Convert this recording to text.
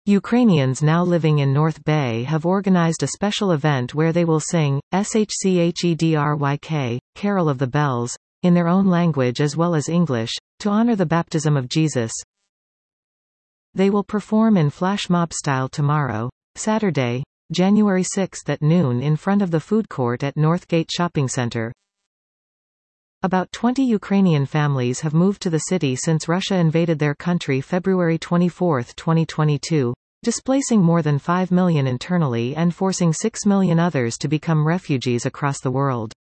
Ukrainians now living in North Bay have organized a special event where they will sing, Shchedryk, Carol of the Bells, in their own language as well as English, to honor the baptism of Jesus. They will perform in flash mob style tomorrow, Saturday, January 6 at noon in front of the food court at Northgate Shopping Center. About 20 Ukrainian families have moved to the city since Russia invaded their country February 24, 2022, displacing more than 5 million internally and forcing 6 million others to become refugees across the world.